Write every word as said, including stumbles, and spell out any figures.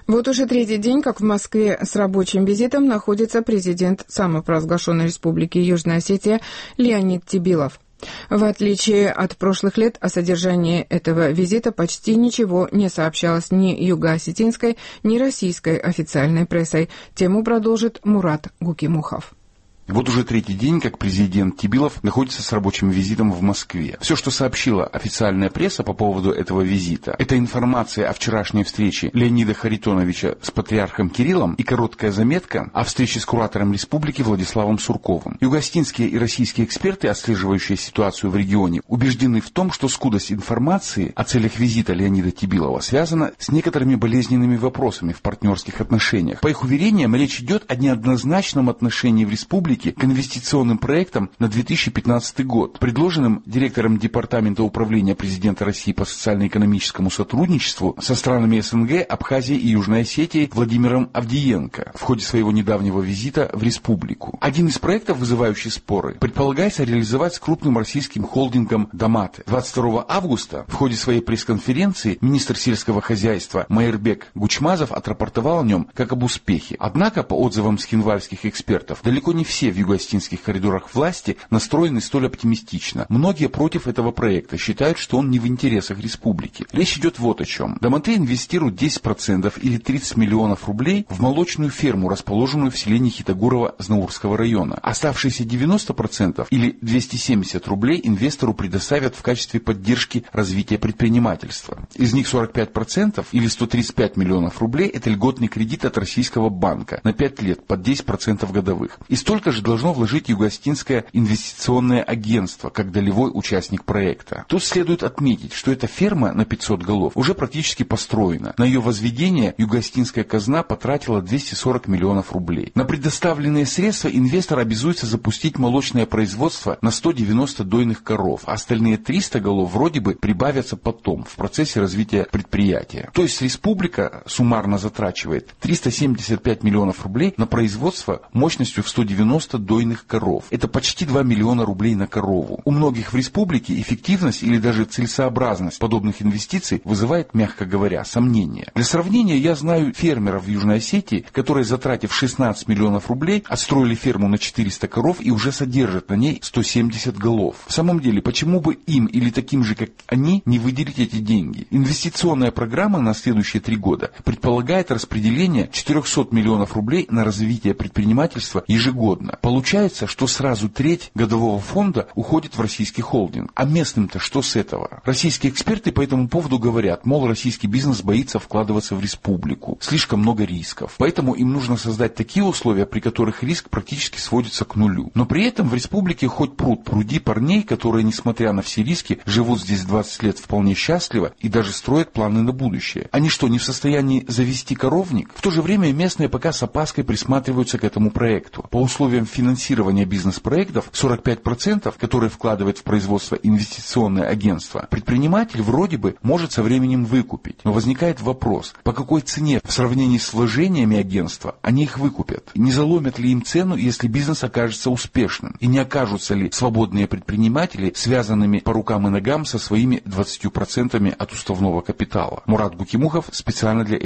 Вот уже третий день, как в Москве с рабочим визитом находится президент самопровозглашенной республики Южная Осетия Леонид Тебилов. В отличие от прошлых лет, о содержании этого визита почти ничего не сообщалось ни юго-осетинской, ни российской официальной прессой. Тему продолжит Мурат Гукимухов. Вот уже третий день, как президент Тебилов находится с рабочим визитом в Москве. Все, что сообщила официальная пресса по поводу этого визита, это информация о вчерашней встрече Леонида Харитоновича с патриархом Кириллом и короткая заметка о встрече с куратором республики Владиславом Сурковым. Юго-осетинские и российские эксперты, отслеживающие ситуацию в регионе, убеждены в том, что скудость информации о целях визита Леонида Тебилова связана с некоторыми болезненными вопросами в партнерских отношениях. По их уверениям, речь идет о неоднозначном отношении в республике к инвестиционным проектам на две тысячи пятнадцатый год, предложенным директором Департамента управления президента России по социально-экономическому сотрудничеству со странами СНГ, Абхазией и Южной Осетией Владимиром Авдиенко в ходе своего недавнего визита в республику. Один из проектов, вызывающий споры, предполагается реализовать с крупным российским холдингом «Домате». двадцать второго августа в ходе своей пресс-конференции министр сельского хозяйства Майырбек Гучмазов отрапортовал о нем как об успехе. Однако, по отзывам схинвальских экспертов, далеко не все в юго-осетинских коридорах власти настроены столь оптимистично. Многие против этого проекта, считают, что он не в интересах республики. Речь идет вот о чем. Домате инвестирует десять процентов или тридцать миллионов рублей в молочную ферму, расположенную в селении Хитагурово Знаурского района. Оставшиеся девяносто процентов или двести семьдесят рублей инвестору предоставят в качестве поддержки развития предпринимательства. Из них сорок пять процентов или сто тридцать пять миллионов рублей это льготный кредит от российского банка на пять лет под десять процентов годовых. И столько же должно вложить Юго-Осетинское инвестиционное агентство, как долевой участник проекта. Тут следует отметить, что эта ферма на пятьсот голов уже практически построена. На ее возведение Юго-Осетинская казна потратила двести сорок миллионов рублей. На предоставленные средства инвестор обязуется запустить молочное производство на сто девяносто дойных коров, а остальные триста голов вроде бы прибавятся потом, в процессе развития предприятия. То есть республика суммарно затрачивает триста семьдесят пять миллионов рублей на производство мощностью в сто девяносто дойных коров. Это почти два миллиона рублей на корову. У многих в республике эффективность или даже целесообразность подобных инвестиций вызывает, мягко говоря, сомнения. Для сравнения, я знаю фермеров в Южной Осетии, которые, затратив шестнадцать миллионов рублей, отстроили ферму на четыреста коров и уже содержат на ней сто семьдесят голов. В самом деле, почему бы им или таким же, как они, не выделить эти деньги? Инвестиционная программа на следующие три года предполагает распределение четыреста миллионов рублей на развитие предпринимательства ежегодно. Получается, что сразу треть годового фонда уходит в российский холдинг. А местным-то что с этого? Российские эксперты по этому поводу говорят, мол, российский бизнес боится вкладываться в республику. Слишком много рисков. Поэтому им нужно создать такие условия, при которых риск практически сводится к нулю. Но при этом в республике хоть пруд пруди парней, которые, несмотря на все риски, живут здесь двадцать лет вполне счастливо и даже строят планы на будущее. Они что, не в состоянии завести коровник? В то же время местные пока с опаской присматриваются к этому проекту. По условиям финансирования бизнес-проектов сорок пять процентов, которые вкладывает в производство инвестиционное агентство, предприниматель вроде бы может со временем выкупить. Но возникает вопрос, по какой цене в сравнении с вложениями агентства они их выкупят? Не заломят ли им цену, если бизнес окажется успешным? И не окажутся ли свободные предприниматели связанными по рукам и ногам со своими двадцатью процентами от уставного капитала? Мурат Гукимухов специально для